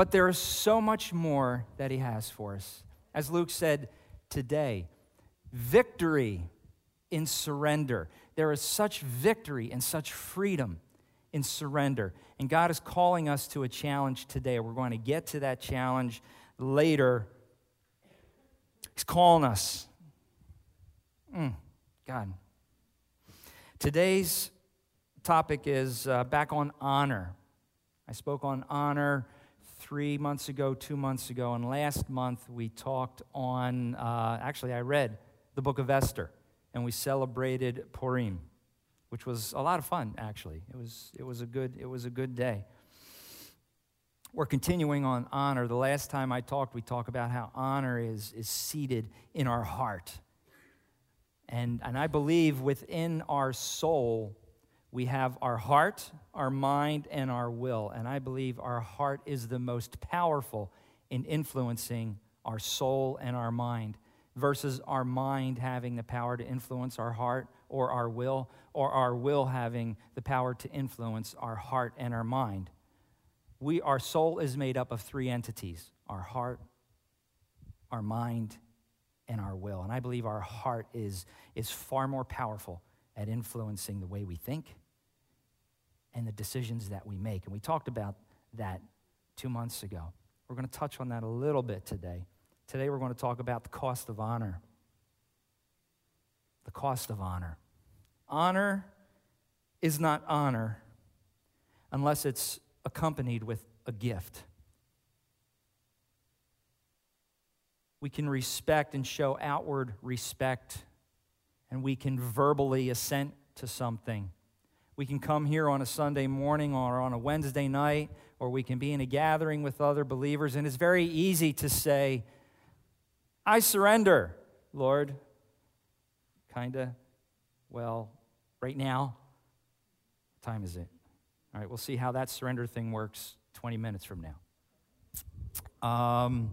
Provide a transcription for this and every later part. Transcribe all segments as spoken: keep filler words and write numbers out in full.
But there is so much more that he has for us. As Luke said today, victory in surrender. There is such victory and such freedom in surrender. And God is calling us to a challenge today. We're going to get to that challenge later. He's calling us. Mm, God. Today's topic is uh, back on honor. I spoke on honor three months ago, two months ago, and last month we talked on, uh, actually I read the book of Esther, and we celebrated Purim, which was a lot of fun, actually. It was, it was a good, it was a good day. We're continuing on honor. The last time I talked, we talked about how honor is, is seated in our heart. And, and I believe within our soul, we have our heart, our mind, and our will. And I believe our heart is the most powerful in influencing our soul and our mind versus our mind having the power to influence our heart or our will, or our will having the power to influence our heart and our mind. We, our soul is made up of three entities: our heart, our mind, and our will. And I believe our heart is, is far more powerful at influencing the way we think and the decisions that we make. And we talked about that two months ago. We're going to touch on that a little bit today. Today we're going to talk about the cost of honor. The cost of honor. Honor is not honor unless it's accompanied with a gift. We can respect and show outward respect, and we can verbally assent to something. We can come here on a Sunday morning or on a Wednesday night, or we can be in a gathering with other believers, and it's very easy to say, I surrender, Lord. Kind of, well, right now, what time is it? All right, we'll see how that surrender thing works twenty minutes from now. Um,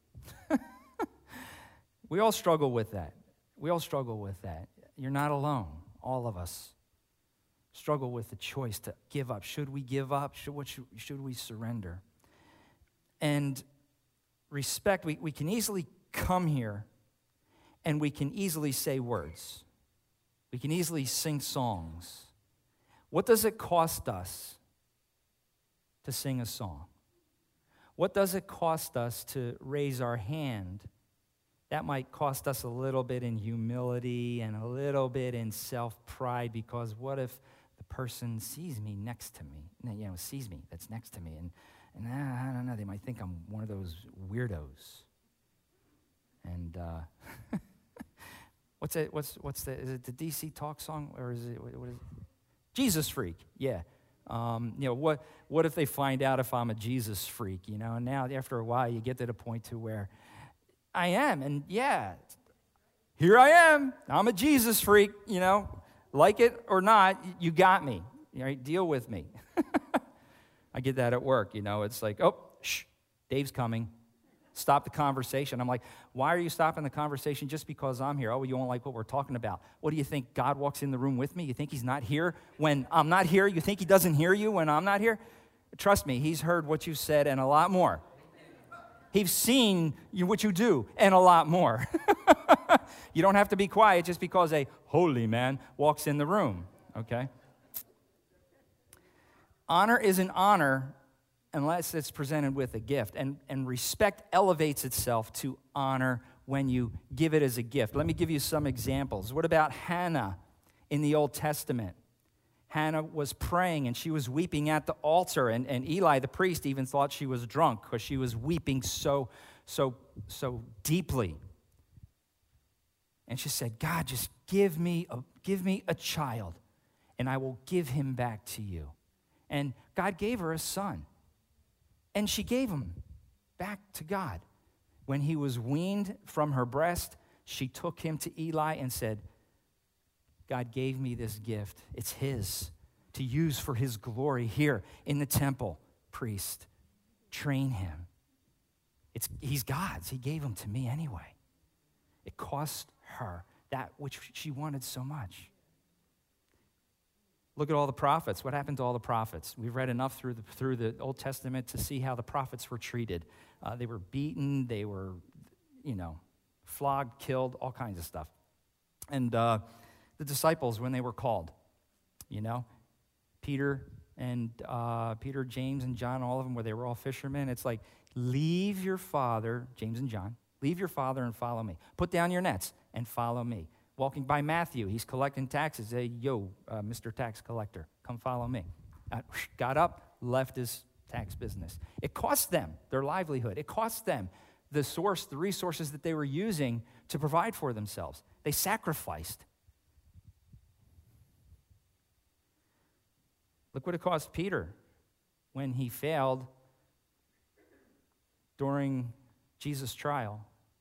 we all struggle with that. We all struggle with that. You're not alone. All of us struggle with the choice to give up. Should we give up? Should, what should, should we surrender? And respect, we, we can easily come here and we can easily say words. We can easily sing songs. What does it cost us to sing a song? What does it cost us to raise our hand? That might cost us a little bit in humility and a little bit in self-pride, because what if the person sees me next to me, you know, sees me that's next to me, and, and uh, I don't know, they might think I'm one of those weirdos. And uh, what's it? What's what's the? Is it the D C Talk song, or is it what is it? Jesus freak? Yeah. Um, you know, what what if they find out if I'm a Jesus freak? You know, and now after a while, you get to the point to where I am, and yeah, here I am. I'm a Jesus freak. You know, like it or not, you got me. Right? Deal with me. I get that at work. You know, it's like, oh, shh, Dave's coming. Stop the conversation. I'm like, why are you stopping the conversation just because I'm here? Oh, you won't like what we're talking about. What do you think? God walks in the room with me? You think he's not here when I'm not here? You think he doesn't hear you when I'm not here? Trust me, he's heard what you said and a lot more. He's seen you, what you do and a lot more. You don't have to be quiet just because a holy man walks in the room, okay? Honor is an honor unless it's presented with a gift. And, and respect elevates itself to honor when you give it as a gift. Let me give you some examples. What about Hannah in the Old Testament? Hannah was praying and she was weeping at the altar, and, and Eli, the priest, even thought she was drunk because she was weeping so, so, so deeply. And she said, God, just give me a, give me a child, and I will give him back to you. And God gave her a son. And she gave him back to God. When he was weaned from her breast, she took him to Eli and said, God gave me this gift. It's his to use for his glory here in the temple. Priest, train him. It's, he's God's. He gave him to me anyway. It cost her that which she wanted so much. Look at all the prophets. What happened to all the prophets? We've read enough through the, through the Old Testament to see how the prophets were treated. Uh, they were beaten. They were, you know, flogged, killed, all kinds of stuff. And uh, the disciples, when they were called, you know, Peter and uh, Peter, James, and John, all of them, where they were all fishermen, it's like, leave your father, James and John, leave your father and follow me. Put down your nets and follow me. Walking by Matthew, he's collecting taxes. Hey, yo, uh, Mister Tax Collector, come follow me. Uh, got up, left his tax business. It cost them their livelihood. It cost them the source, the resources that they were using to provide for themselves. They sacrificed. Look what it cost Peter when he failed during Jesus' trial.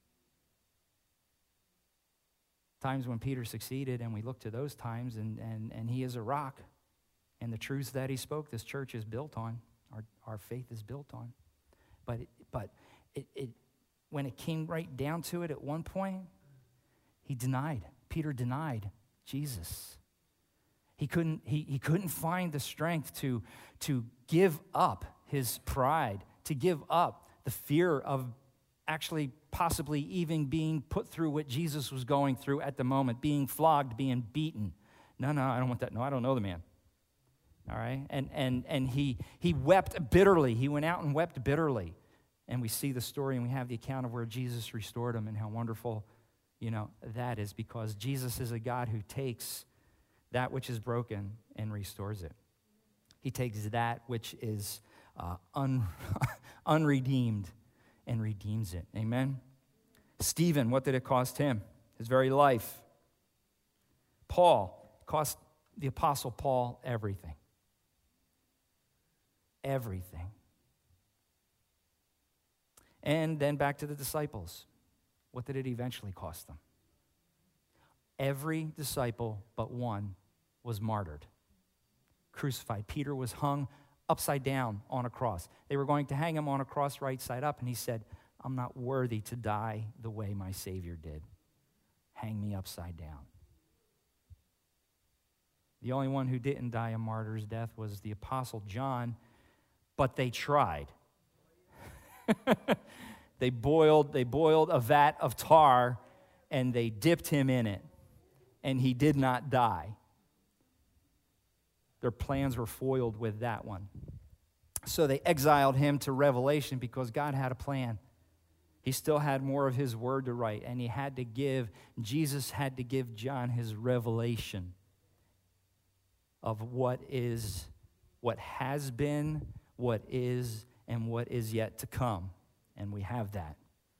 Times when Peter succeeded, and we look to those times, and, and, and he is a rock. And the truths that he spoke, this church is built on. Our, our faith is built on. But, it, but it, it, when it came right down to it at one point, he denied. Peter denied Jesus. He couldn't, he, he couldn't find the strength to, to give up his pride, to give up the fear of actually possibly even being put through what Jesus was going through at the moment, being flogged, being beaten. No, no, I don't want that. No, I don't know the man. All right? And and and he he wept bitterly. He went out and wept bitterly. And we see the story, and we have the account of where Jesus restored him and how wonderful, you know, that is, because Jesus is a God who takes that which is broken and restores it. He takes that which is uh, un, unredeemed and redeems it. Amen? Stephen, what did it cost him? His very life. Paul, cost the Apostle Paul everything. Everything. And then back to the disciples. What did it eventually cost them? Every disciple but one was martyred, crucified. Peter was hung upside down on a cross. They were going to hang him on a cross right side up, and he said, I'm not worthy to die the way my Savior did. Hang me upside down. The only one who didn't die a martyr's death was the Apostle John, but they tried. They boiled, they boiled a vat of tar, and they dipped him in it, and he did not die. Their plans were foiled with that one. So they exiled him to Revelation because God had a plan. He still had more of his word to write, and he had to give, Jesus had to give John his revelation of what is, what has been, what is, and what is yet to come. And we have that.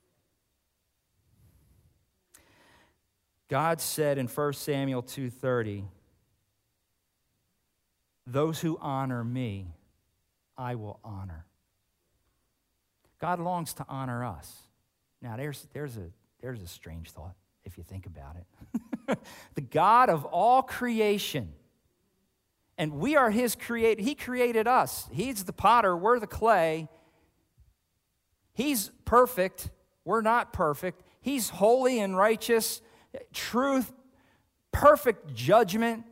God said in First Samuel two thirty, those who honor me, I will honor. God longs to honor us. Now, there's, there's, a, there's a strange thought, if you think about it. The God of all creation, and we are his created. He created us. He's the potter. We're the clay. He's perfect. We're not perfect. He's holy and righteous, truth, perfect judgment,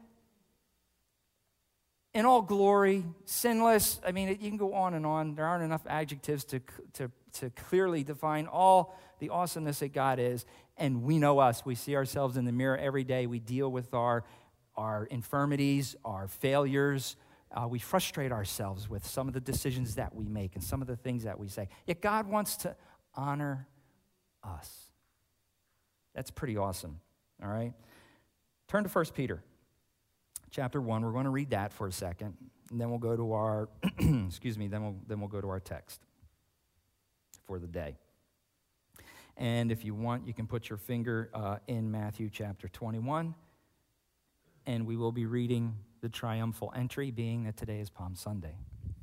in all glory, sinless. I mean, you can go on and on. There aren't enough adjectives to, to, to clearly define all the awesomeness that God is. And we know us. We see ourselves in the mirror every day. We deal with our, our infirmities, our failures. Uh, we frustrate ourselves with some of the decisions that we make and some of the things that we say. Yet God wants to honor us. That's pretty awesome, all right? Turn to First Peter. Chapter one, we're going to read that for a second, and then we'll go to our, excuse me, then we'll, then we'll go to our text for the day. And if you want, you can put your finger uh, in Matthew chapter twenty-one, and we will be reading the triumphal entry, being that today is Palm Sunday.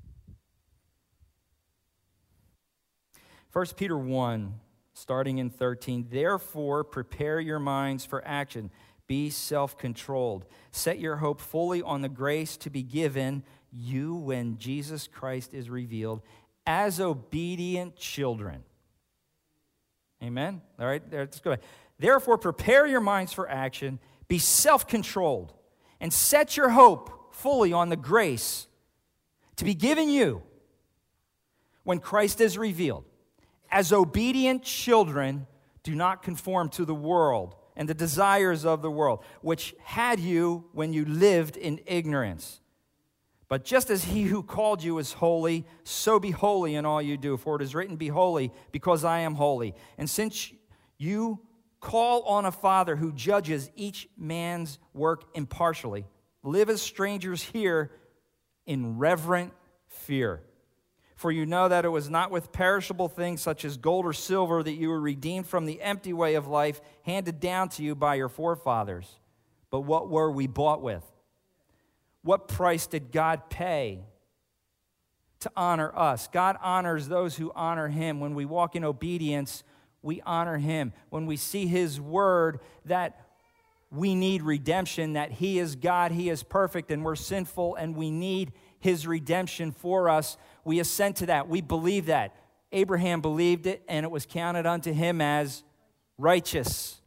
First Peter one, starting in thirteen, therefore prepare your minds for action. Be self-controlled. Set your hope fully on the grace to be given you when Jesus Christ is revealed as obedient children. Amen? All right, let's go ahead. Therefore, prepare your minds for action. Be self-controlled and set your hope fully on the grace to be given you when Christ is revealed. As obedient children, do not conform to the world and the desires of the world, which had you when you lived in ignorance. But just as he who called you is holy, so be holy in all you do. For it is written, be holy, because I am holy. And since you call on a Father who judges each man's work impartially, live as strangers here in reverent fear. For you know that it was not with perishable things such as gold or silver that you were redeemed from the empty way of life handed down to you by your forefathers. But what were we bought with? What price did God pay to honor us? God honors those who honor him. When we walk in obedience, we honor him. When we see his word that we need redemption, that he is God, he is perfect, and we're sinful, and we need his redemption for us, we assent to that. We believe that. Abraham believed it, and it was counted unto him as righteous.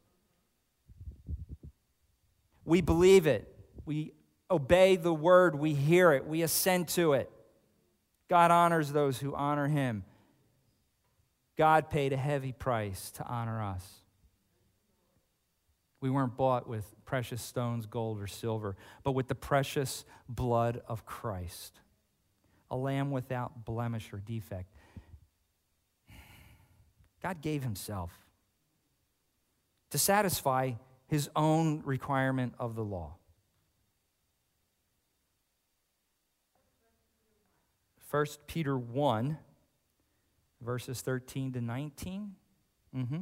We believe it. We obey the word. We hear it. We assent to it. God honors those who honor him. God paid a heavy price to honor us. We weren't bought with precious stones, gold, or silver, but with the precious blood of Christ, a lamb without blemish or defect. God gave himself to satisfy his own requirement of the law. First Peter one, verses thirteen to nineteen. Mm-hmm.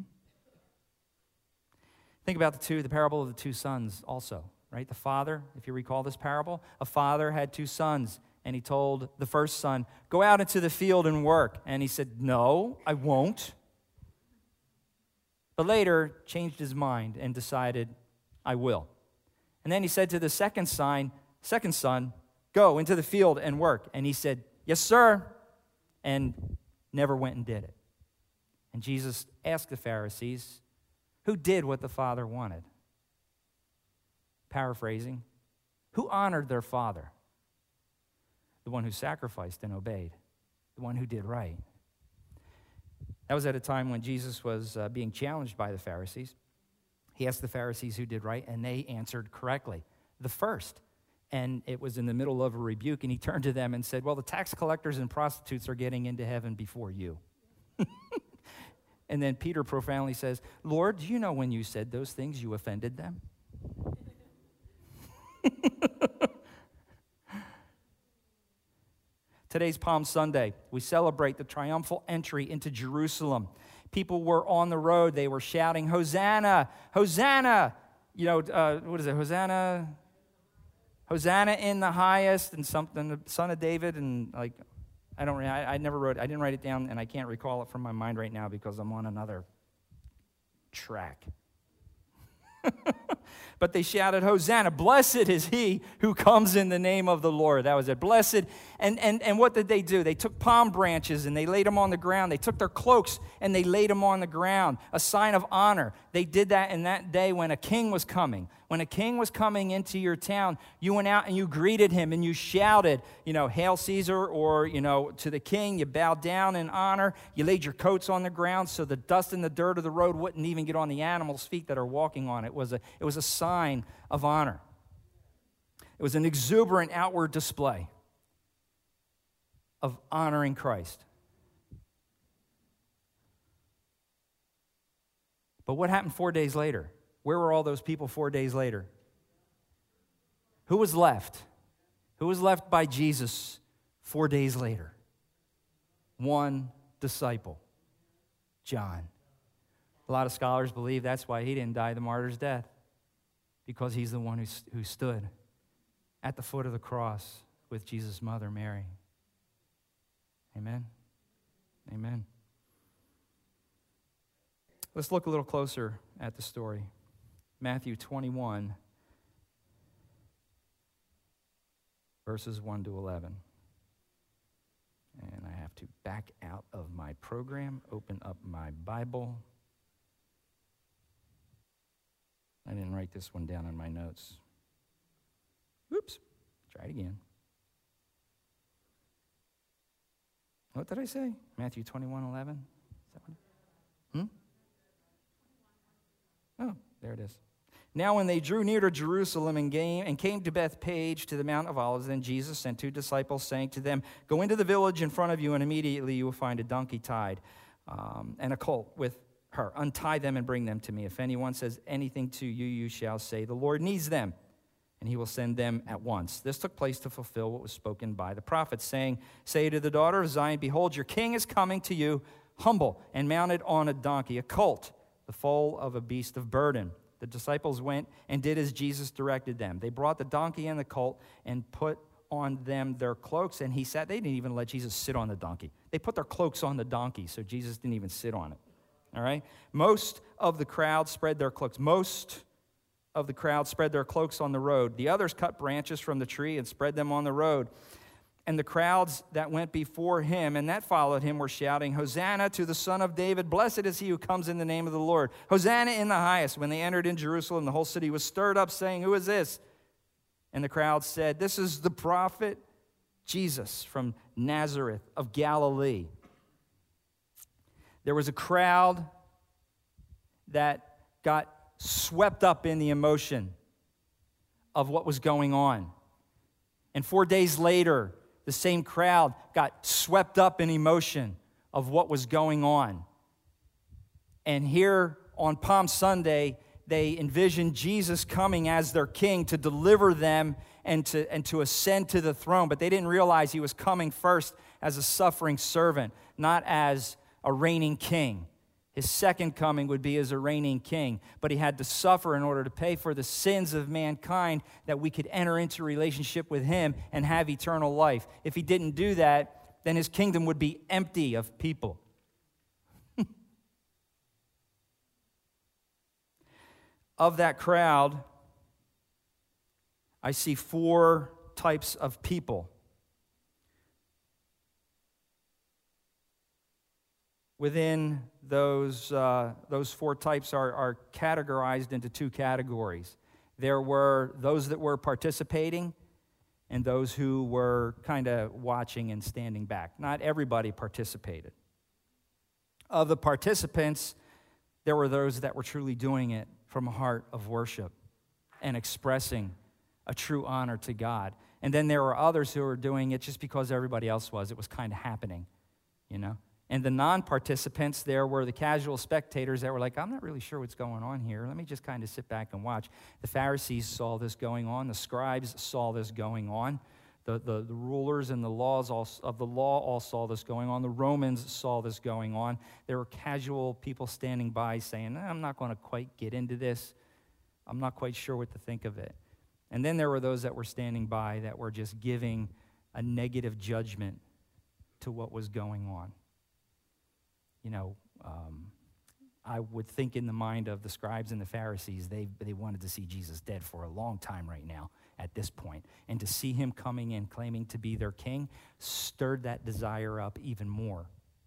Think about the two, the parable of the two sons also, right? The father, if you recall this parable, a father had two sons, and he told the first son, go out into the field and work. And he said, no, I won't. But later changed his mind and decided, I will. And then he said to the second son, second son, go into the field and work. And he said, yes, sir, and never went and did it. And Jesus asked the Pharisees, who did what the Father wanted? Paraphrasing, who honored their father? The one who sacrificed and obeyed, the one who did right. That was at a time when Jesus was uh, being challenged by the Pharisees. He asked the Pharisees who did right, and they answered correctly, the first. And it was in the middle of a rebuke, and he turned to them and said, well, the tax collectors and prostitutes are getting into heaven before you. And then Peter profoundly says, Lord, do you know when you said those things you offended them? Today's Palm Sunday. We celebrate the triumphal entry into Jerusalem. People were on the road. They were shouting, Hosanna, Hosanna. You know, uh, what is it, Hosanna? Hosanna in the highest, and something, the Son of David, and like, I don't, I, I never wrote, I didn't write it down, and I can't recall it from my mind right now because I'm on another track. But they shouted, Hosanna, blessed is he who comes in the name of the Lord. That was it, blessed. And, and, and what did they do? They took palm branches and they laid them on the ground. They took their cloaks and they laid them on the ground, a sign of honor. They did that in that day when a king was coming. When a king was coming into your town, you went out and you greeted him and you shouted, you know, Hail Caesar, or, you know, to the king. You bowed down in honor. You laid your coats on the ground so the dust and the dirt of the road wouldn't even get on the animals' feet that are walking on it. It was a, it was a sign of honor. It was an exuberant outward display of honoring Christ. But what happened four days later? Where were all those people four days later? Who was left? Who was left by Jesus four days later? One disciple, John. A lot of scholars believe that's why he didn't die the martyr's death, because he's the one who, who stood at the foot of the cross with Jesus' mother, Mary. Amen? Amen. Let's look a little closer at the story. Matthew twenty-one, verses one to eleven. And I have to back out of my program, open up my Bible. I didn't write this one down in my notes. Oops, Try it again. What did I say? Matthew twenty-one eleven? Is that what? Hmm? Oh, there it is. Now when they drew near to Jerusalem and came, and came to Bethphage to the Mount of Olives, then Jesus sent two disciples, saying to them, go into the village in front of you, and immediately you will find a donkey tied um, and a colt with her. Untie them and bring them to me. If anyone says anything to you, you shall say, the Lord needs them, and he will send them at once. This took place to fulfill what was spoken by the prophets, saying, say to the daughter of Zion, behold, your king is coming to you, humble and mounted on a donkey, a colt, the foal of a beast of burden. The disciples went and did as Jesus directed them. They brought the donkey and the colt and put on them their cloaks, and he sat. They didn't even let Jesus sit on the donkey. They put their cloaks on the donkey, so Jesus didn't even sit on it. All right? Most of the crowd spread their cloaks. Most of the crowd spread their cloaks on the road. The others cut branches from the tree and spread them on the road. And the crowds that went before him and that followed him were shouting, Hosanna to the Son of David. Blessed is he who comes in the name of the Lord. Hosanna in the highest. When they entered in Jerusalem, the whole city was stirred up, saying, who is this? And the crowd said, this is the prophet Jesus from Nazareth of Galilee. There was a crowd that got swept up in the emotion of what was going on. And four days later, the same crowd got swept up in emotion of what was going on. And here on Palm Sunday, they envisioned Jesus coming as their king to deliver them and to, and to ascend to the throne. But they didn't realize he was coming first as a suffering servant, not as a reigning king. His second coming would be as a reigning king, but he had to suffer in order to pay for the sins of mankind that we could enter into relationship with him and have eternal life. If he didn't do that, then his kingdom would be empty of people. Of that crowd, I see four types of people. Within those, uh, those four types are, are categorized into two categories. There were those that were participating and those who were kind of watching and standing back. Not everybody participated. Of the participants, there were those that were truly doing it from a heart of worship and expressing a true honor to God. And then there were others who were doing it just because everybody else was. It was kind of happening, you know. And the non-participants, there were the casual spectators that were like, I'm not really sure what's going on here. Let me just kind of sit back and watch. The Pharisees saw this going on. The scribes saw this going on. The, the, the rulers and the laws all, of the law all saw this going on. The Romans saw this going on. There were casual people standing by saying, I'm not going to quite get into this. I'm not quite sure what to think of it. And then there were those that were standing by that were just giving a negative judgment to what was going on. You know, um, I would think in the mind of the scribes and the Pharisees, they, they wanted to see Jesus dead for a long time right now at this point. And to see him coming in claiming to be their king stirred that desire up even more.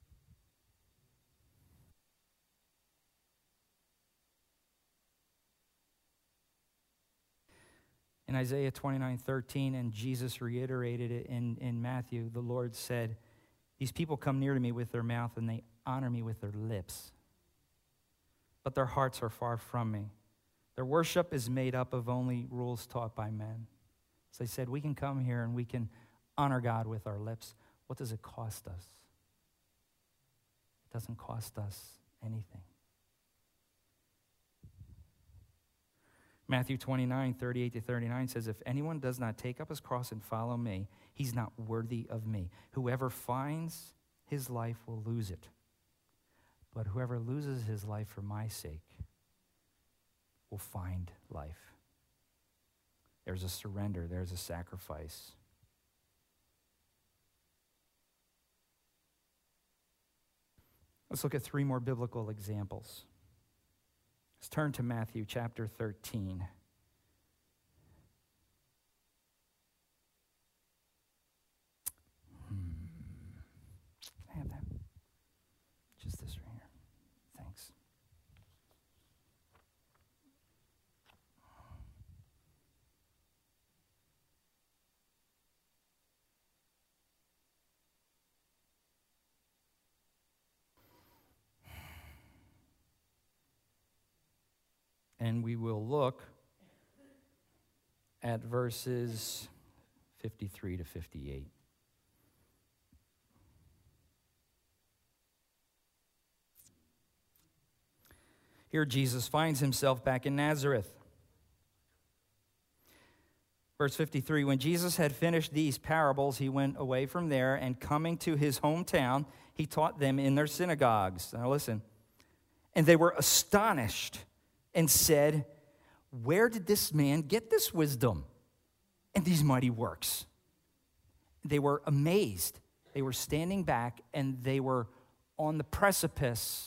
In Isaiah twenty-nine thirteen, and Jesus reiterated it in, in Matthew, the Lord said, these people come near to me with their mouth and they honor me with their lips, but their hearts are far from me. Their worship is made up of only rules taught by men. So they said, we can come here and we can honor God with our lips. What does it cost us? It doesn't cost us anything. Matthew twenty-nine thirty-eight to thirty-nine says, if anyone does not take up his cross and follow me, he's not worthy of me. Whoever finds his life will lose it. But whoever loses his life for my sake will find life. There's a surrender. There's a sacrifice. Let's look at three more biblical examples. Let's turn to Matthew chapter thirteen. Hmm. Can I have that? Just this right here. Thanks. and we will look at verses fifty-three to fifty-eight. Here Jesus finds himself back in Nazareth. Verse fifty-three, when Jesus had finished these parables, he went away from there, and coming to his hometown, he taught them in their synagogues. Now listen. And they were astonished and said, where did this man get this wisdom and these mighty works? They were amazed. They were standing back, and they were on the precipice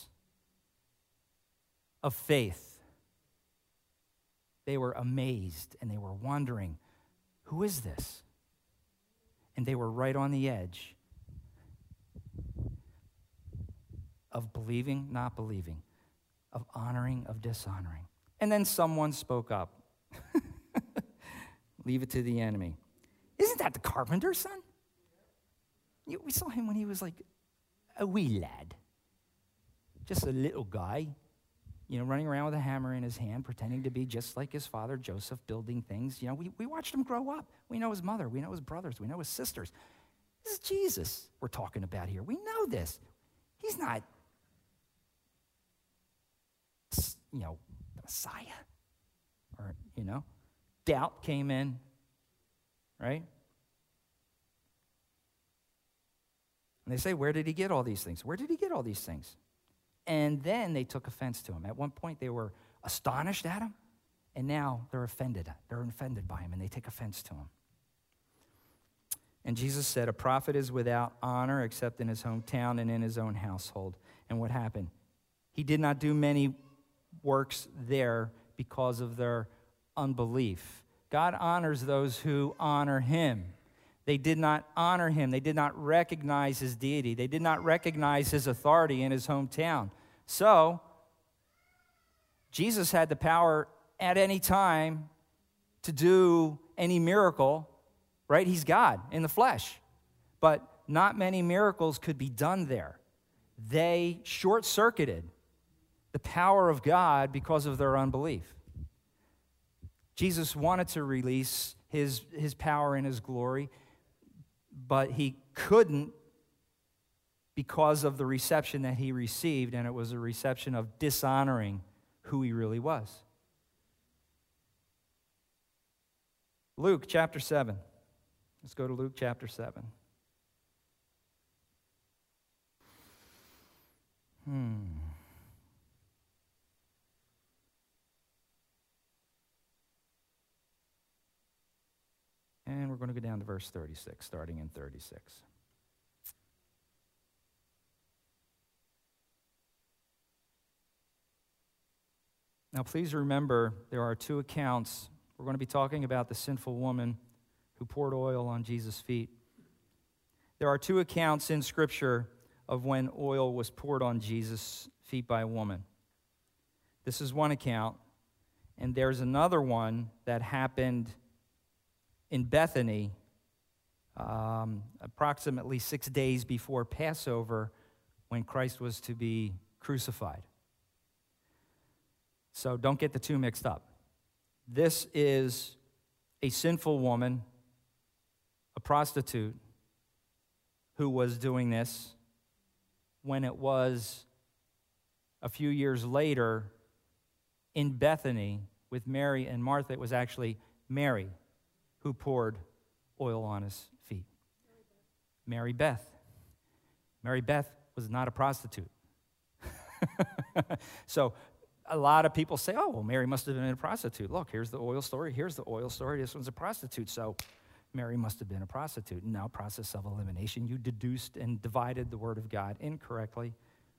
of faith. They were amazed, and they were wondering, who is this? And they were right on the edge of believing, not believing, of honoring, of dishonoring. And then someone spoke up. Leave it to the enemy. Isn't that the carpenter's son? We saw him when he was like a wee lad. Just a little guy, you know, running around with a hammer in his hand, pretending to be just like his father, Joseph, building things. You know, we, we watched him grow up. We know his mother. We know his brothers. We know his sisters. This is Jesus we're talking about here. We know this. He's not, you know, the Messiah. Or, you know, doubt came in, right? And they say, where did he get all these things? Where did he get all these things? And then they took offense to him. At one point, they were astonished at him, and now they're offended. They're offended by him, and they take offense to him. And Jesus said, a prophet is without honor except in his hometown and in his own household. And what happened? He did not do many works there because of their unbelief. God honors those who honor him. They did not honor him. They did not recognize his deity. They did not recognize his authority in his hometown. So, Jesus had the power at any time to do any miracle, right? He's God in the flesh. But not many miracles could be done there. They short-circuited the power of God because of their unbelief. Jesus wanted to release his, his power and his glory, but he couldn't because of the reception that he received, and it was a reception of dishonoring who he really was. Luke chapter seven. Let's go to Luke chapter seven. Hmm. And we're going to go down to verse thirty-six, starting in thirty-six. Now, please remember, there are two accounts. We're going to be talking about the sinful woman who poured oil on Jesus' feet. There are two accounts in Scripture of when oil was poured on Jesus' feet by a woman. This is one account, and there's another one that happened in Bethany, um, approximately six days before Passover, when Christ was to be crucified. So don't get the two mixed up. This is a sinful woman, a prostitute, who was doing this when it was a few years later in Bethany with Mary and Martha. It was actually Mary who poured oil on his feet. Mary Beth. Mary Beth was not a prostitute. So a lot of people say, oh, well, Mary must have been a prostitute. Look, here's the oil story. Here's the oil story. This one's a prostitute. So Mary must have been a prostitute. Now, process of elimination. You deduced and divided the word of God incorrectly.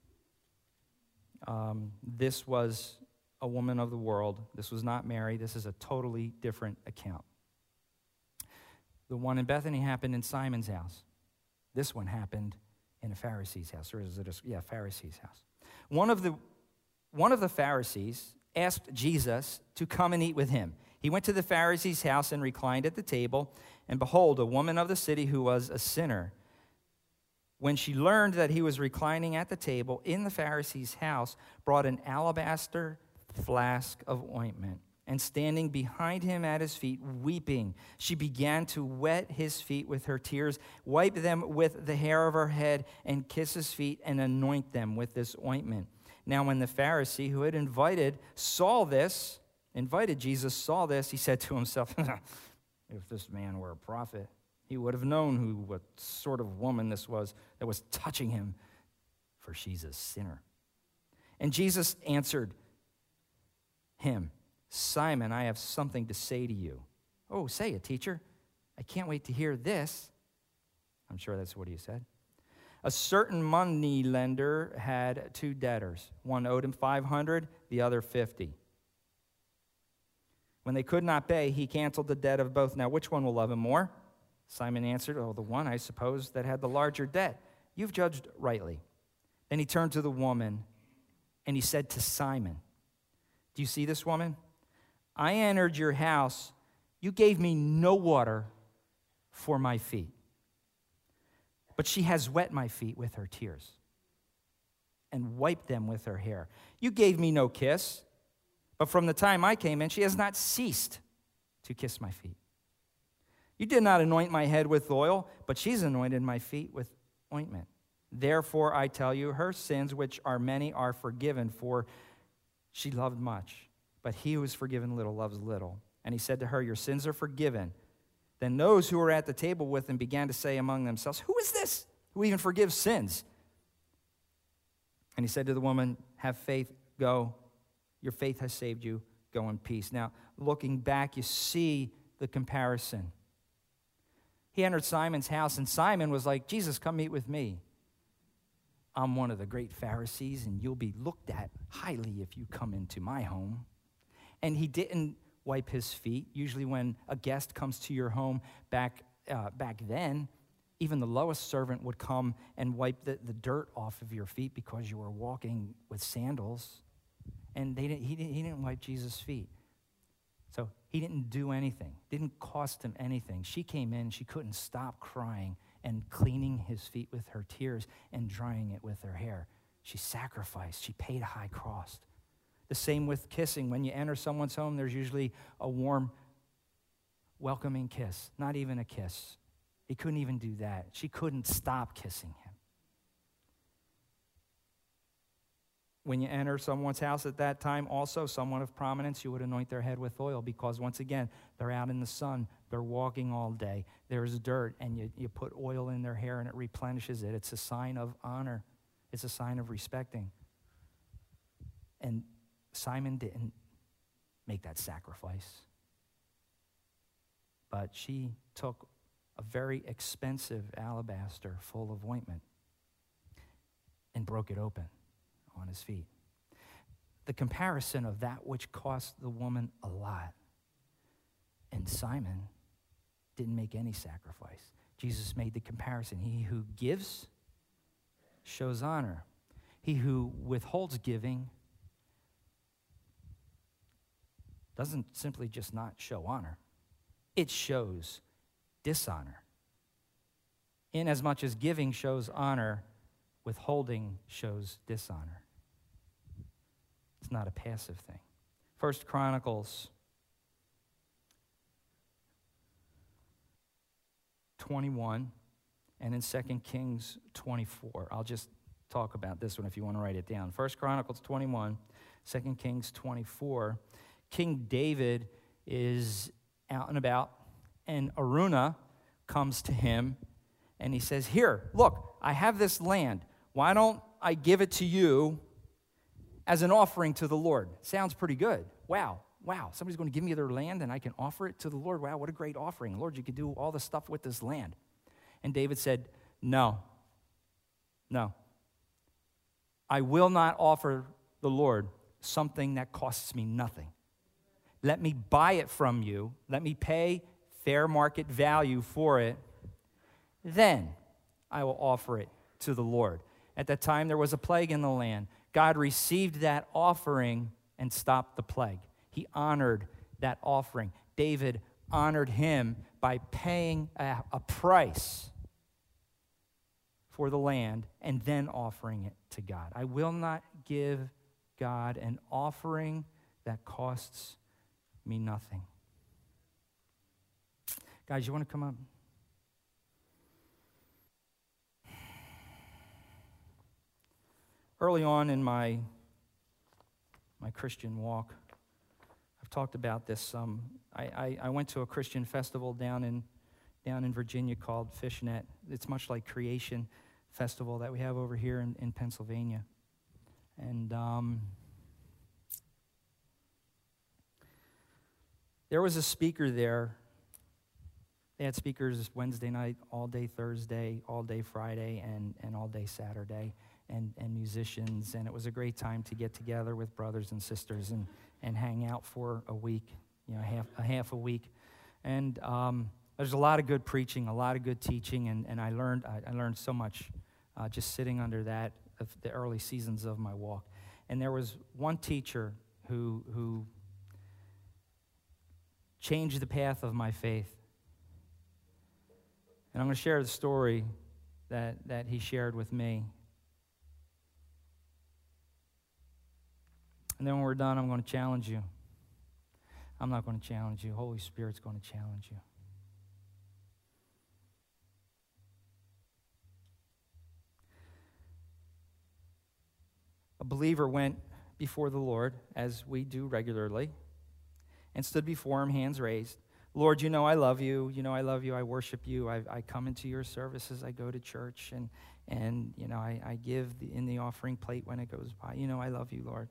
Um, this was a woman of the world. This was not Mary. This is a totally different account. The one in Bethany happened in Simon's house. This one happened in a Pharisee's house. Or is it a, yeah, Pharisee's house. One of the one of the Pharisees asked Jesus to come and eat with him. He went to the Pharisee's house and reclined at the table, and behold, a woman of the city who was a sinner. When she learned that he was reclining at the table in the Pharisee's house, brought an alabaster flask of ointment. And standing behind him at his feet, weeping, she began to wet his feet with her tears, wipe them with the hair of her head, and kiss his feet and anoint them with this ointment. Now when the Pharisee who had invited saw this, invited Jesus, saw this, he said to himself, if this man were a prophet, he would have known who, what sort of woman this was that was touching him, for she's a sinner. And Jesus answered him, Simon, I have something to say to you. Oh, say it, teacher. I can't wait to hear this. I'm sure that's what he said. A certain money lender had two debtors. One owed him five hundred, the other fifty. When they could not pay, he canceled the debt of both. Now, which one will love him more? Simon answered, oh, the one, I suppose, that had the larger debt. You've judged rightly. Then he turned to the woman, and he said to Simon, do you see this woman? I entered your house. You gave me no water for my feet, but she has wet my feet with her tears and wiped them with her hair. You gave me no kiss, but from the time I came in, she has not ceased to kiss my feet. You did not anoint my head with oil, but she's anointed my feet with ointment. Therefore, I tell you, her sins, which are many, are forgiven, for she loved much. But he who is forgiven little loves little. And he said to her, your sins are forgiven. Then those who were at the table with him began to say among themselves, who is this who even forgives sins? And he said to the woman, have faith, go. Your faith has saved you. Go in peace. Now, looking back, you see the comparison. He entered Simon's house, and Simon was like, Jesus, come meet with me. I'm one of the great Pharisees, and you'll be looked at highly if you come into my home. And he didn't wipe his feet. Usually when a guest comes to your home back uh, back then, even the lowest servant would come and wipe the, the dirt off of your feet because you were walking with sandals. And they didn't, he, didn't, he didn't wipe Jesus' feet. So he didn't do anything. Didn't cost him anything. She came in, she couldn't stop crying and cleaning his feet with her tears and drying it with her hair. She sacrificed. She paid a high cost. The same with kissing. When you enter someone's home, there's usually a warm, welcoming kiss. Not even a kiss. He couldn't even do that. She couldn't stop kissing him. When you enter someone's house at that time, also someone of prominence, you would anoint their head with oil because, once again, they're out in the sun. They're walking all day. There's dirt, and you, you put oil in their hair, and it replenishes it. It's a sign of honor. It's a sign of respecting. And Simon didn't make that sacrifice. But she took a very expensive alabaster full of ointment and broke it open on his feet. The comparison of that which cost the woman a lot. And Simon didn't make any sacrifice. Jesus made the comparison. He who gives shows honor. He who withholds giving doesn't simply just not show honor. It shows dishonor. Inasmuch as giving shows honor, withholding shows dishonor. It's not a passive thing. First Chronicles twenty-one and in Second Kings twenty-four. I'll just talk about this one if you want to write it down. First Chronicles twenty-one, Second Kings twenty-four. King David is out and about, and Araunah comes to him, and he says, here, look, I have this land. Why don't I give it to you as an offering to the Lord? Sounds pretty good. Wow, wow, somebody's going to give me their land, and I can offer it to the Lord. Wow, what a great offering. Lord, you could do all the stuff with this land. And David said, no, no. I will not offer the Lord something that costs me nothing. Let me buy it from you. Let me pay fair market value for it. Then I will offer it to the Lord. At that time, there was a plague in the land. God received that offering and stopped the plague. He honored that offering. David honored him by paying a, a price for the land and then offering it to God. I will not give God an offering that costs me nothing. Guys, you want to come up? Early on in my, my Christian walk, I've talked about this. Um, I, I, I went to a Christian festival down in, down in Virginia called Fishnet. It's much like Creation Festival that we have over here in, in Pennsylvania. And um, there was a speaker there. They had speakers Wednesday night, all day Thursday, all day Friday, and, and all day Saturday, and, and musicians. And it was a great time to get together with brothers and sisters and, and hang out for a week, you know, half, a half a week. And um, there's a lot of good preaching, a lot of good teaching, and, and I learned I, I learned so much uh, just sitting under that of the early seasons of my walk. And there was one teacher who who changed the path of my faith. And I'm going to share the story that, that he shared with me. And then when we're done, I'm going to challenge you. I'm not going to challenge you. Holy Spirit's going to challenge you. A believer went before the Lord, as we do regularly, and stood before him, hands raised. Lord, you know I love you. You know I love you. I worship you. I, I come into your services. I go to church, and, and you know, I, I give the, in the offering plate when it goes by. You know I love you, Lord.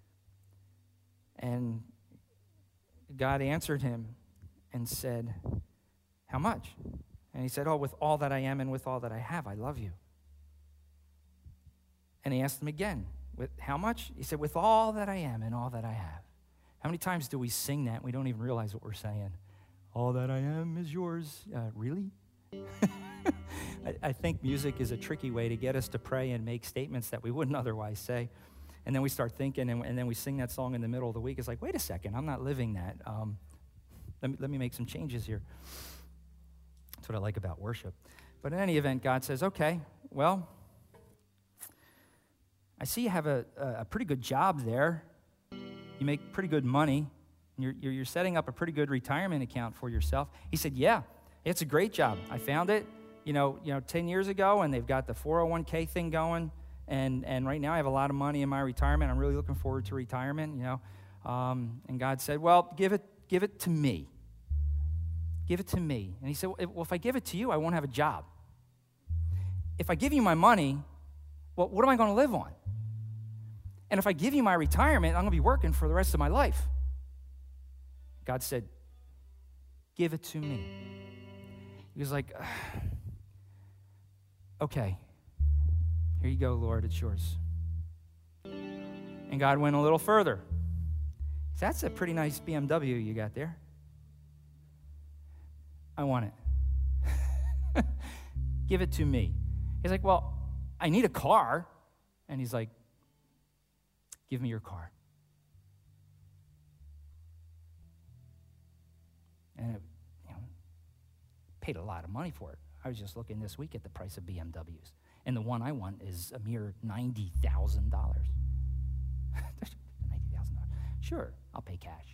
And God answered him and said, how much? And he said, oh, with all that I am and with all that I have, I love you. And he asked him again, with how much? He said, with all that I am and all that I have. How many times do we sing that and we don't even realize what we're saying? All that I am is yours. Uh, really? I, I think music is a tricky way to get us to pray and make statements that we wouldn't otherwise say. And then we start thinking, and, and then we sing that song in the middle of the week. It's like, wait a second, I'm not living that. Um, let me, let me make some changes here. That's what I like about worship. But in any event, God says, okay, well, I see you have a, a pretty good job there. You make pretty good money. You're, you're, you're setting up a pretty good retirement account for yourself. He said, yeah, it's a great job. I found it, you know, you know, ten years ago, and they've got the four oh one k thing going. And and right now I have a lot of money in my retirement. I'm really looking forward to retirement, you know. Um, and God said, well, give it, give it to me. Give it to me. And he said, well, if, well, if I give it to you, I won't have a job. If I give you my money, well, what am I going to live on? And if I give you my retirement, I'm going to be working for the rest of my life. God said, give it to me. He was like, okay, here you go, Lord, it's yours. And God went a little further. He said, that's a pretty nice B M W you got there. I want it. Give it to me. He's like, well, I need a car. And he's like, give me your car. And it, you know, paid a lot of money for it. I was just looking this week at the price of B M Ws. And the one I want is a mere ninety thousand dollars. ninety thousand dollars. Sure, I'll pay cash.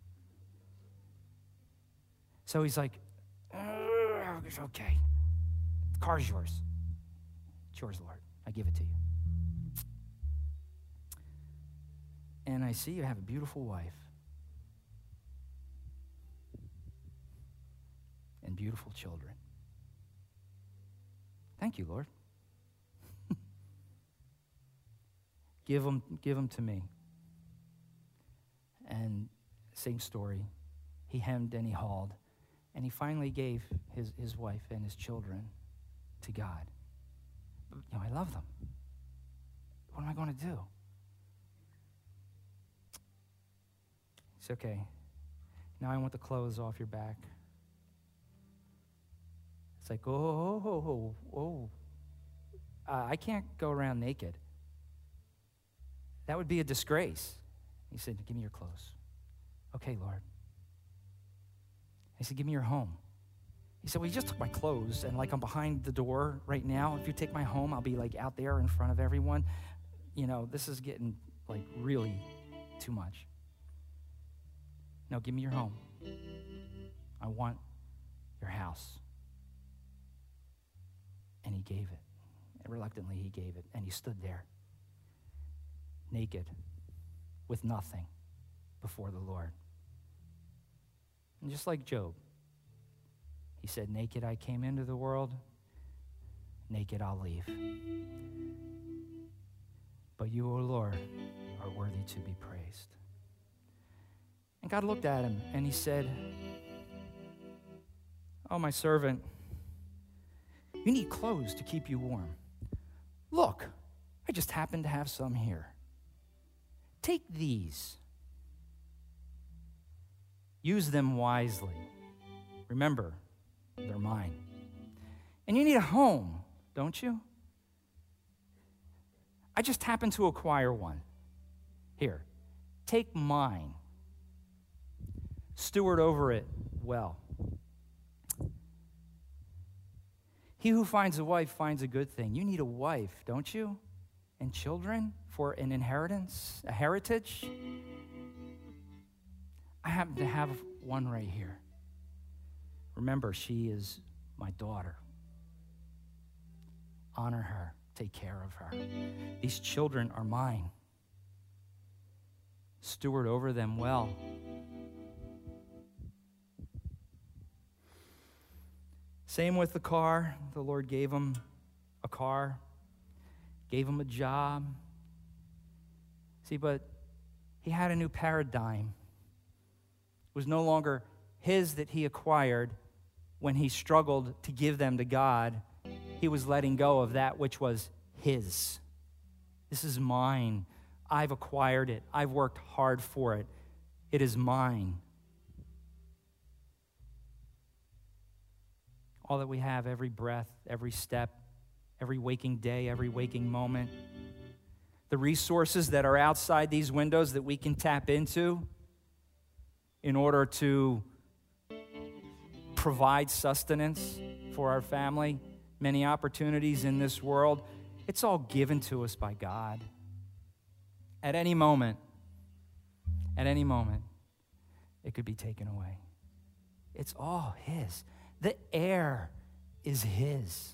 So he's like, okay, the car's yours. It's yours, Lord. I give it to you. And I see you have a beautiful wife and beautiful children. Thank you, Lord. give them, give them to me. And same story. He hemmed and he hawed, and he finally gave his, his wife and his children to God. You know, I love them. What am I going to do? It's okay. Now I want the clothes off your back. It's like, oh, oh, oh, oh, oh. Uh, I can't go around naked. That would be a disgrace. He said, give me your clothes. Okay, Lord. He said, give me your home. He said, well, you just took my clothes, and like I'm behind the door right now. If you take my home, I'll be like out there in front of everyone. You know, this is getting like really too much. No, give me your home. I want your house. And he gave it. And reluctantly, he gave it. And he stood there, naked, with nothing, before the Lord. And just like Job, he said, naked I came into the world, naked I'll leave. But you, O Lord, are worthy to be praised. And God looked at him and he said, oh, my servant, you need clothes to keep you warm. Look, I just happen to have some here. Take these. Use them wisely. Remember, they're mine. And you need a home, don't you? I just happen to acquire one. Here, take mine. Steward over it well. He who finds a wife finds a good thing. You need a wife, don't you? And children for an inheritance, a heritage. I happen to have one right here. Remember, she is my daughter. Honor her. Take care of her. These children are mine. Steward over them well. Same with the car. The Lord gave him a car, gave him a job. See, but he had a new paradigm. It was no longer his that he acquired when he struggled to give them to God. He was letting go of that which was his. This is mine. I've acquired it. I've worked hard for it. It is mine. All that we have, every breath, every step, every waking day, every waking moment, the resources that are outside these windows that we can tap into in order to provide sustenance for our family, many opportunities in this world, it's all given to us by God. At any moment, at any moment, it could be taken away. It's all his. The air is his.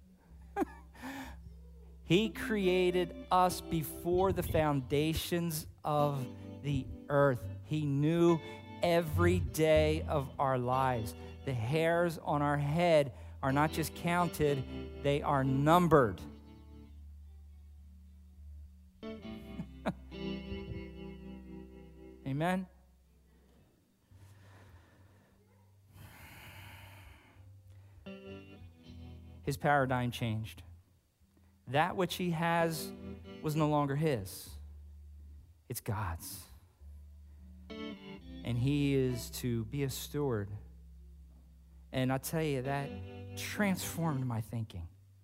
He created us before the foundations of the earth. He knew every day of our lives. The hairs on our head are not just counted, they are numbered. Amen? His paradigm changed. That which he has was no longer his. It's God's. And he is to be a steward. And I tell you, that transformed my thinking.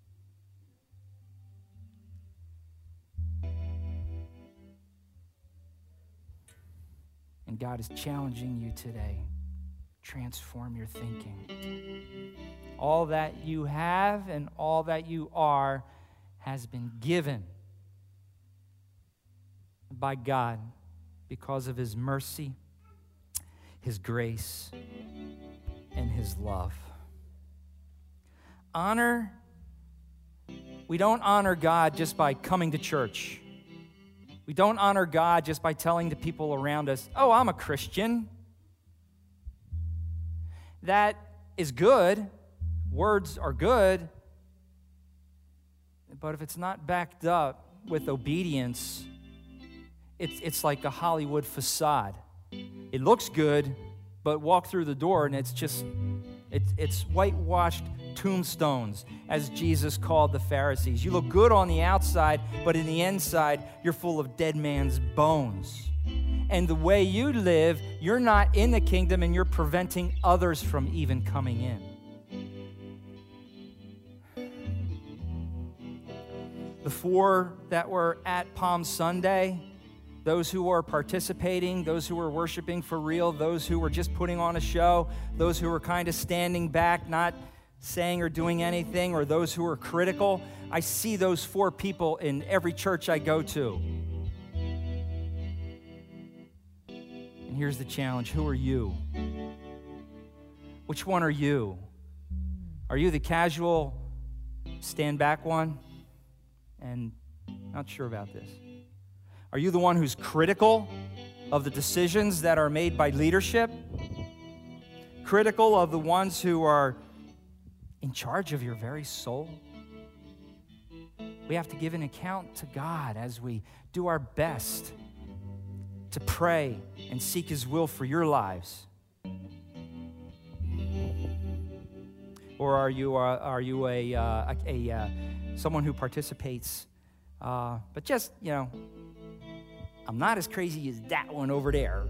And God is challenging you today. Transform your thinking. All that you have and all that you are has been given by God because of his mercy, his grace, and his love. Honor, we don't honor God just by coming to church. We don't honor God just by telling the people around us, oh, I'm a Christian. That is good. Words are good. But if it's not backed up with obedience, it's, it's like a Hollywood facade. It looks good, but walk through the door and it's just, it's, it's whitewashed tombstones, as Jesus called the Pharisees. You look good on the outside, but in the inside, you're full of dead man's bones. And the way you live, you're not in the kingdom and you're preventing others from even coming in. The four that were at Palm Sunday, those who were participating, those who were worshiping for real, those who were just putting on a show, those who were kind of standing back, not saying or doing anything, or those who were critical, I see those four people in every church I go to. And here's the challenge. Who are you? Which one are you? Are you the casual, stand back one? And not sure about this. Are you the one who's critical of the decisions that are made by leadership? Critical of the ones who are in charge of your very soul? We have to give an account to God as we do our best to pray and seek His will for your lives. Or are you uh, are you a, uh, a, a uh, someone who participates, uh, but just, you know, I'm not as crazy as that one over there.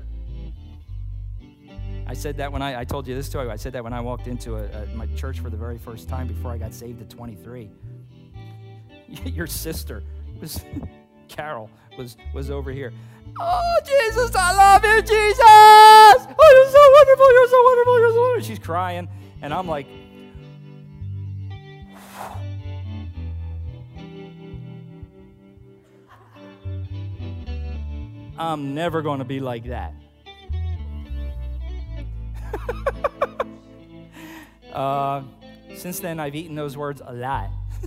I said that when I, I told you this story. I said that when I walked into a, a, my church for the very first time before I got saved at twenty-three. Your sister was, Carol, was, was over here. Oh, Jesus, I love you, Jesus! Oh, you're so wonderful, you're so wonderful, you're so wonderful. She's crying, and I'm like, I'm never going to be like that. uh, since then, I've eaten those words a lot.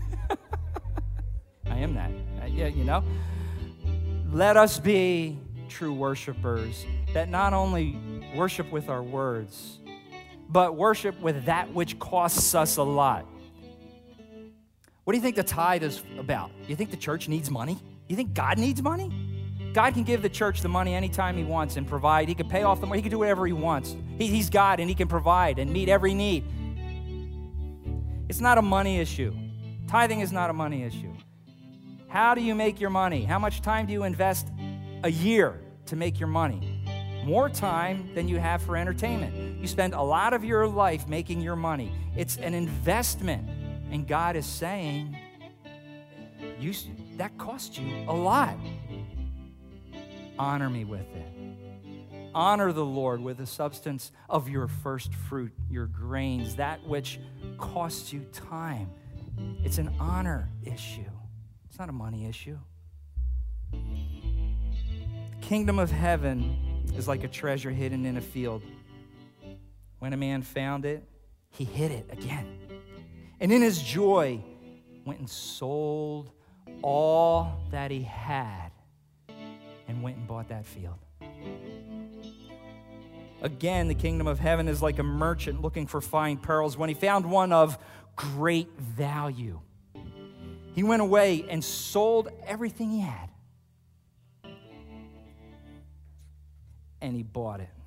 I am that. Uh, yeah, you know. Let us be true worshipers that not only worship with our words, but worship with that which costs us a lot. What do you think the tithe is about? You think the church needs money? You think God needs money? God can give the church the money anytime He wants and provide. He can pay off the money. He can do whatever He wants. He, he's God, and He can provide and meet every need. It's not a money issue. Tithing is not a money issue. How do you make your money? How much time do you invest a year to make your money? More time than you have for entertainment. You spend a lot of your life making your money. It's an investment. And God is saying, you, that cost you a lot. Honor me with it. Honor the Lord with the substance of your first fruit, your grains, that which costs you time. It's an honor issue. It's not a money issue. The kingdom of heaven is like a treasure hidden in a field. When a man found it, he hid it again. And in his joy, went and sold all that he had and went and bought that field. Again, the kingdom of heaven is like a merchant looking for fine pearls. When he found one of great value, he went away and sold everything he had. And he bought it.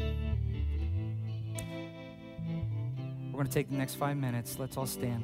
We're going to take the next five minutes. Let's all stand.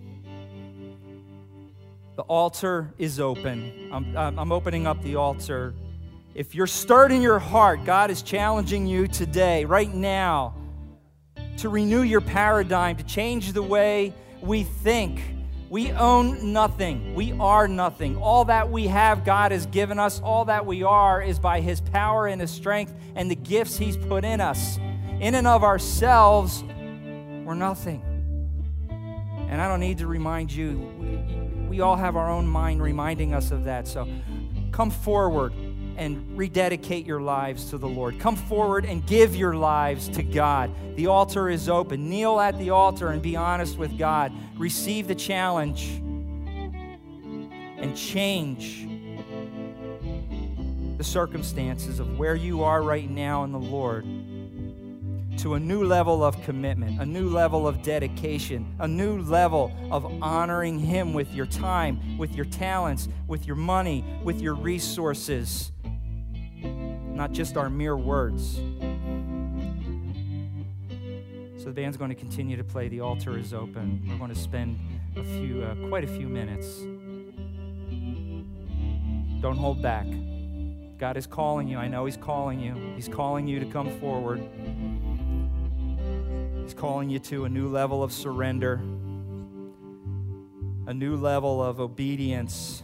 The altar is open. I'm, I'm opening up the altar. If you're stirred in your heart, God is challenging you today, right now, to renew your paradigm, to change the way we think. We own nothing. We are nothing. All that we have, God has given us. All that we are is by His power and His strength and the gifts He's put in us. In and of ourselves, we're nothing. And I don't need to remind you. We, we all have our own mind reminding us of that. So come forward and rededicate your lives to the Lord. Come forward and give your lives to God. The altar is open. Kneel at the altar and be honest with God. Receive the challenge and change the circumstances of where you are right now in the Lord to a new level of commitment, a new level of dedication, a new level of honoring Him with your time, with your talents, with your money, with your resources. Not just our mere words. So the band's going to continue to play. The altar is open. We're going to spend a few, uh, quite a few minutes. Don't hold back. God is calling you. I know He's calling you. He's calling you to come forward. He's calling you to a new level of surrender, a new level of obedience.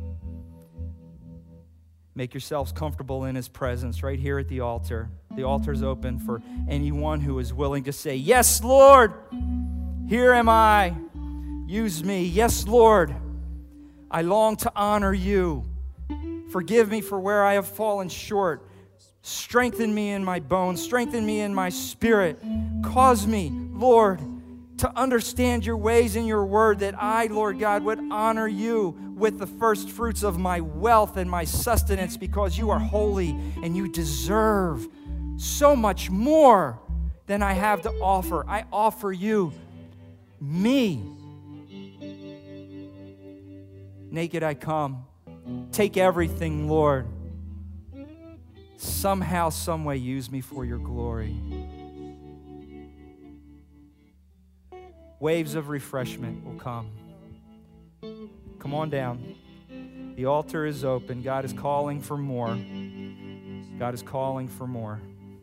Make yourselves comfortable in His presence right here at the altar. The altar is open for anyone who is willing to say, "Yes, Lord, here am I. Use me. Yes, Lord, I long to honor you. Forgive me for where I have fallen short. Strengthen me in my bones. Strengthen me in my spirit. Cause me, Lord, to understand your ways and your word, that I, Lord God, would honor you with the first fruits of my wealth and my sustenance, because you are holy and you deserve so much more than I have to offer. I offer you me. Naked I come. Take everything, Lord. Somehow, some way, use me for your glory. Waves of refreshment will come. Come on down. The altar is open. God is calling for more. God is calling for more.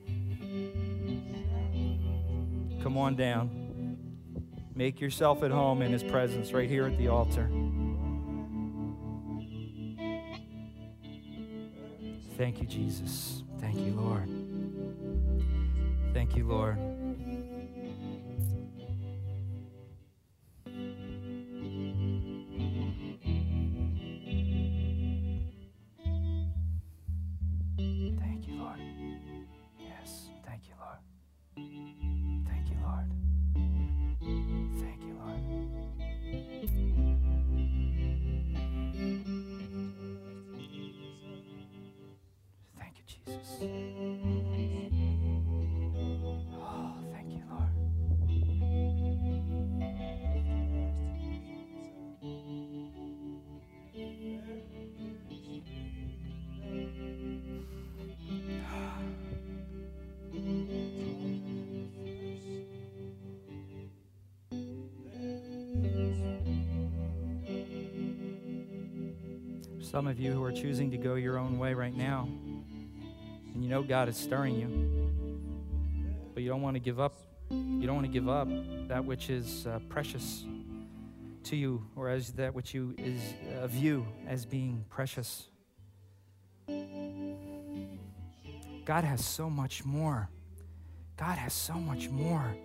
Come on down. Make yourself at home in his presence right here at the altar. Thank you, Jesus. Thank you, Lord. Thank you, Lord. Thank you, Lord. Yes, thank you, Lord. Thank you, Lord. Thank you, Lord. Thank you, Jesus. Oh, thank you, Lord. Some of you who are choosing to go your own way right now, and you know God is stirring you, but you don't want to give up. You don't want to give up that which is uh, precious to you, or as that which you is of you as being precious. God has so much more. God has so much more.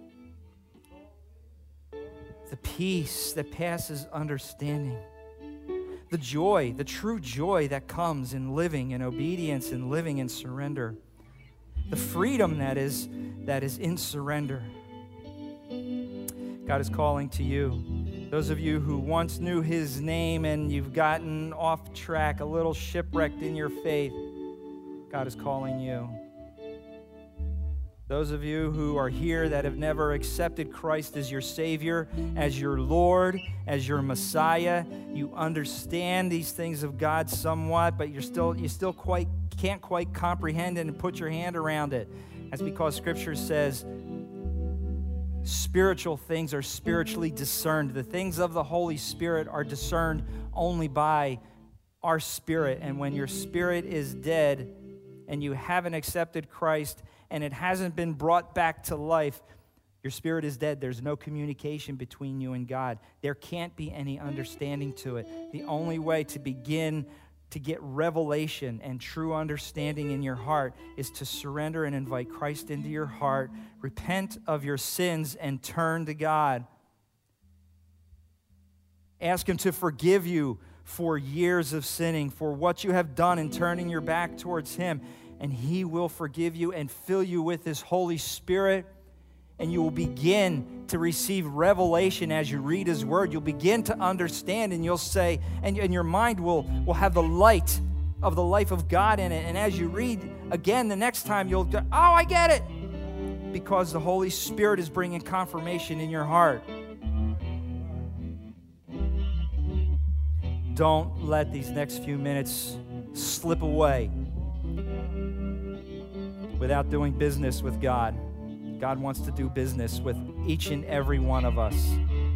The peace that passes understanding. The joy, the true joy that comes in living in obedience and living in surrender. The freedom that is, that is in surrender. God is calling to you. Those of you who once knew his name and you've gotten off track, a little shipwrecked in your faith, God is calling you. Those of you who are here that have never accepted Christ as your Savior, as your Lord, as your Messiah, you understand these things of God somewhat, but you're still you still quite can't quite comprehend it and put your hand around it. That's because Scripture says spiritual things are spiritually discerned. The things of the Holy Spirit are discerned only by our spirit. And when your spirit is dead and you haven't accepted Christ, and it hasn't been brought back to life, your spirit is dead. There's no communication between you and God. There can't be any understanding to it. The only way to begin to get revelation and true understanding in your heart is to surrender and invite Christ into your heart, repent of your sins, and turn to God. Ask him to forgive you for years of sinning, for what you have done in turning your back towards him. And he will forgive you and fill you with his Holy Spirit. And you will begin to receive revelation as you read his word. You'll begin to understand, and you'll say, and, and your mind will, will have the light of the life of God in it. And as you read again the next time, you'll go, oh, I get it. Because the Holy Spirit is bringing confirmation in your heart. Don't let these next few minutes slip away without doing business with God. God wants to do business with each and every one of us.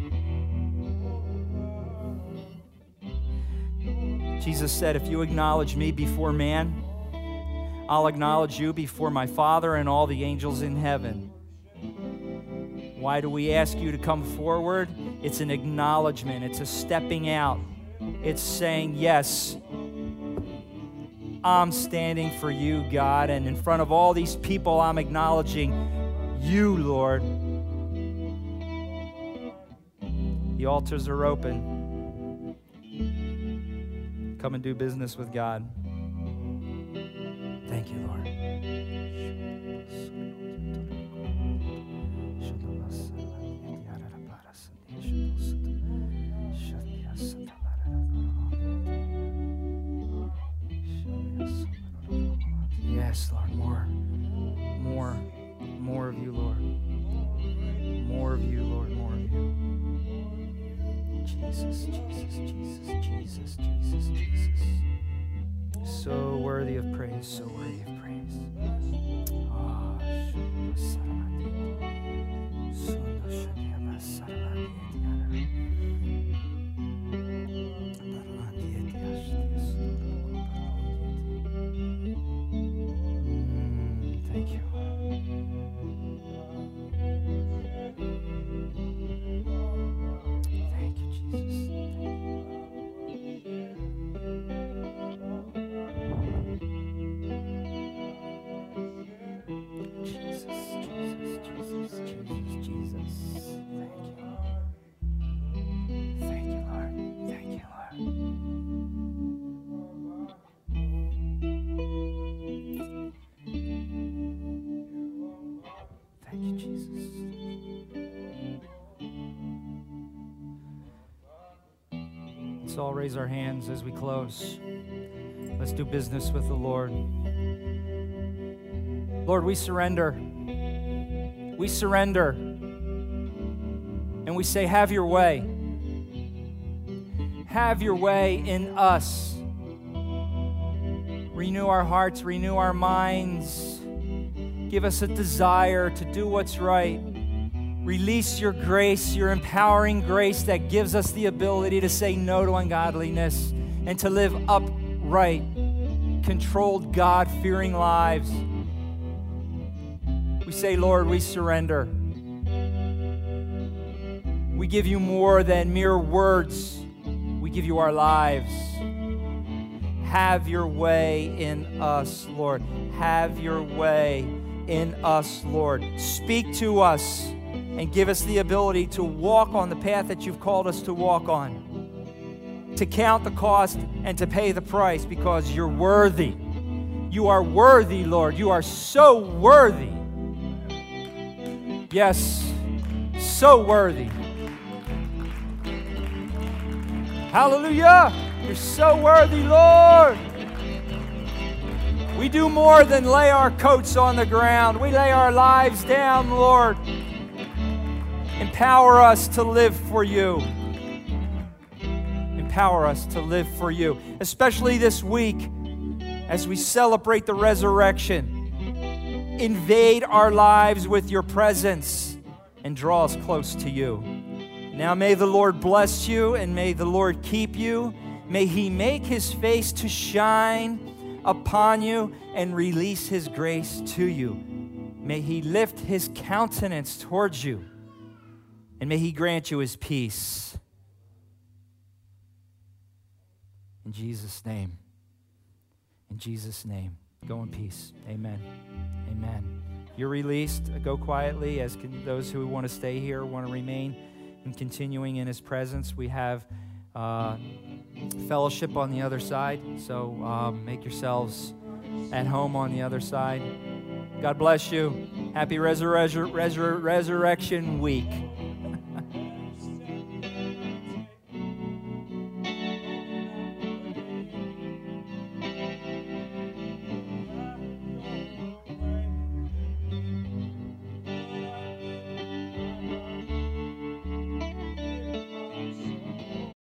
Jesus said, if you acknowledge me before man, I'll acknowledge you before my Father and all the angels in heaven. Why do we ask you to come forward? It's an acknowledgement. It's a stepping out. It's saying, yes, I'm standing for you, God, and in front of all these people, I'm acknowledging you, Lord. The altars are open. Come and do business with God. Thank you, Lord. Yes, Lord, more, more, more of you, Lord. More of you, Lord, more of you. Jesus, Jesus, Jesus, Jesus, Jesus, Jesus. So worthy of praise, so worthy of praise. Ah, thank you. Thank you, Jesus. Jesus, Jesus, Jesus, Jesus. Thank you. Thank you, Lord. Thank you, Lord. Thank you, Jesus. Let's all raise our hands as we close. Let's do business with the Lord. Lord, we surrender. We surrender. And we say, have your way. Have your way in us. Renew our hearts, renew our minds. Give us a desire to do what's right. Release your grace, your empowering grace that gives us the ability to say no to ungodliness and to live upright, controlled, God-fearing lives. We say, Lord, we surrender. We give you more than mere words. We give you our lives. Have your way in us, Lord. Have your way in us, Lord. Speak to us and give us the ability to walk on the path that you've called us to walk on, to count the cost and to pay the price, because you're worthy. You are worthy, Lord. You are so worthy. Yes, so worthy. Hallelujah. You're so worthy, Lord. We do more than lay our coats on the ground. We lay our lives down, Lord. Empower us to live for you. Empower us to live for you, especially this week as we celebrate the resurrection. Invade our lives with your presence and draw us close to you. Now may the Lord bless you and may the Lord keep you. May he make his face to shine upon you and release his grace to you. May he lift his countenance towards you and may he grant you his peace. In Jesus' name. In Jesus' name. Go in peace. Amen. Amen. You're released. Go quietly, as can those who want to stay here, want to remain and continuing in his presence. We have uh, fellowship on the other side, so um, make yourselves at home on the other side. God bless you. Happy Resur- Resur- Resur- Resurrection Week.